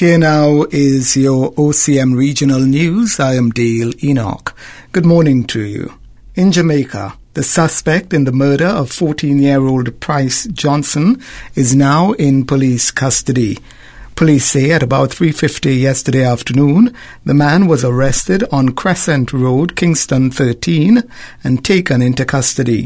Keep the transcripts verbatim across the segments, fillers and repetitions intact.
Here now is your O C M Regional News. I am Dale Enoch. Good morning to you. In Jamaica, the suspect in the murder of fourteen-year-old Price Johnson is now in police custody. Police say at about three fifty yesterday afternoon, the man was arrested on Crescent Road, Kingston thirteen, and taken into custody.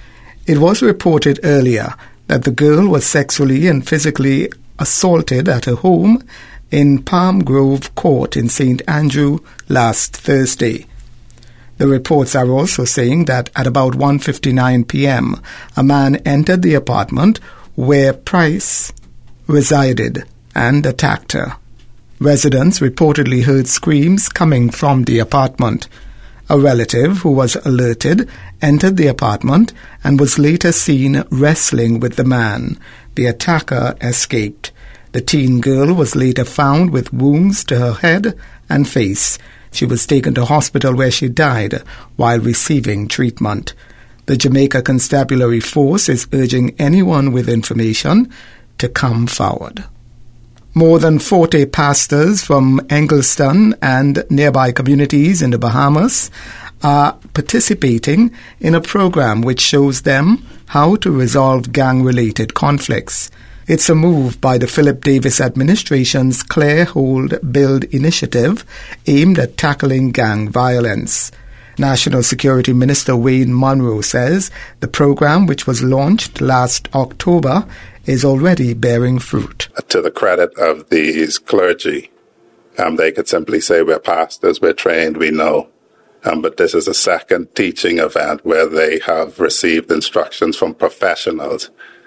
It was reported earlier that the girl was sexually and physically assaulted at her home in Palm Grove Court in Saint Andrew last Thursday. The reports are also saying that at about one fifty-nine p.m., a man entered the apartment where Price resided and attacked her. Residents reportedly heard screams coming from the apartment. A relative who was alerted entered the apartment and was later seen wrestling with the man. The attacker escaped. The teen girl was later found with wounds to her head and face. She was taken to hospital where she died while receiving treatment. The Jamaica Constabulary Force is urging anyone with information to come forward. More than forty pastors from Engleton and nearby communities in the Bahamas are participating in a program which shows them how to resolve gang-related conflicts. It's a move by the Philip Davis administration's Clear Hold Build initiative aimed at tackling gang violence. National Security Minister Wayne Munro says the program, which was launched last October, is already bearing fruit. To the credit of these clergy, um, they could simply say we're pastors, we're trained, we know. Um, but this is a second teaching event where they have received instructions from professionals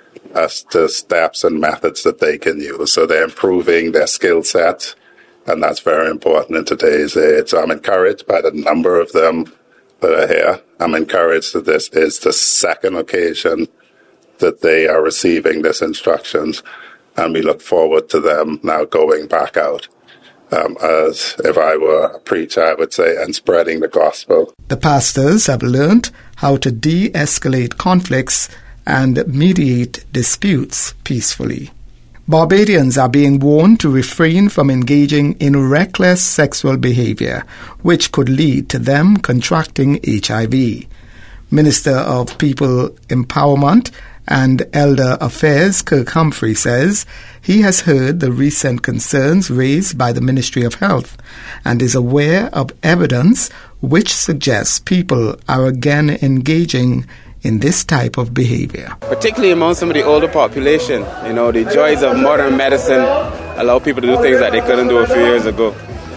as to steps and methods that they can use. So they're improving their skill sets, and that's very important in today's age. So I'm encouraged by the number of them that are here. I'm encouraged that this is the second occasion that they are receiving these instructions, and we look forward to them now going back out. Um, as if I were a preacher, I would say, and spreading the gospel. The pastors have learned how to de-escalate conflicts and mediate disputes peacefully. Barbadians are being warned to refrain from engaging in reckless sexual behavior, which could lead to them contracting H I V. Minister of People Empowerment and Elder Affairs Kirk Humphrey says he has heard the recent concerns raised by the Ministry of Health and is aware of evidence which suggests people are again engaging in this type of behavior. Particularly among some of the older population, you know, the joys of modern medicine allow people to do things that they couldn't do a few years ago.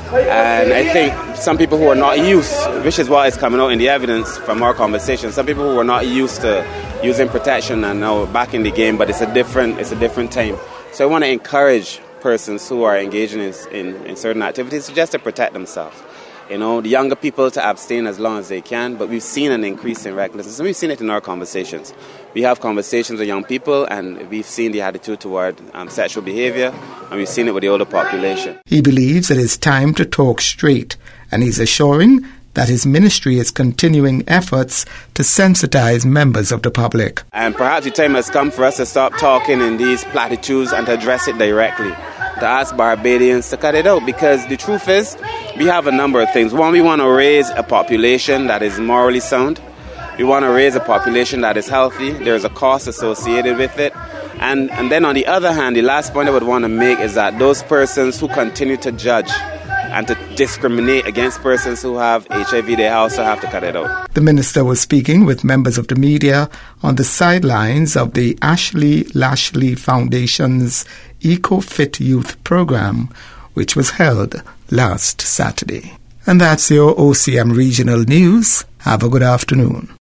And I think some people who are not used, which is why it's coming out in the evidence from our conversation, some people who are not used to using protection are now back in the game, but it's a different, it's a different time. So I want to encourage persons who are engaging in, in, in certain activities just to protect themselves. You know, the younger people to abstain as long as they can, but we've seen an increase in recklessness, and we've seen it in our conversations. We have conversations with young people, and we've seen the attitude toward um, sexual behavior, and we've seen it with the older population. He believes it is time to talk straight, and he's assuring that his ministry is continuing efforts to sensitize members of the public. And perhaps the time has come for us to stop talking in these platitudes and to address it directly, to ask Barbadians to cut it out, because the truth is, we have a number of things. One, we want to raise a population that is morally sound. We want to raise a population that is healthy. There's a cost associated with it. And, and then on the other hand, the last point I would want to make is that those persons who continue to judge and to discriminate against persons who have H I V, they also have to cut it out. The minister was speaking with members of the media on the sidelines of the Ashley Lashley Foundation's EcoFit Youth program, which was held last Saturday. And that's your O C M Regional News. Have a good afternoon.